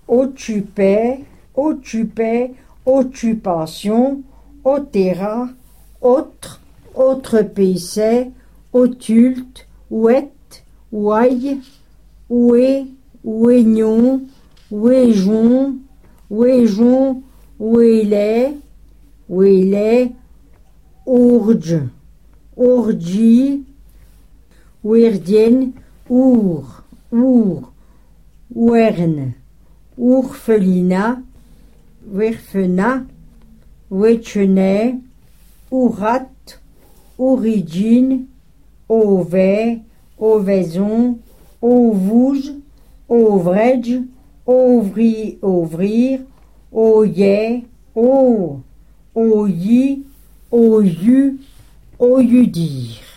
occupait, occupait, occupation, otera, autre, outrepaissait, occulte, ouette, ouaille, oué, ouéignon, ouéjon, ouéjon, ouélait, ouélait, ourge, ourgi, ouerdienne, our, ouerne, ourfelina, ouerfena, ouetchenet, ourat, origine, auvet, auvaison, auvouge, auvredge, ouvrir, oyet, oyie, oyu, oyudir.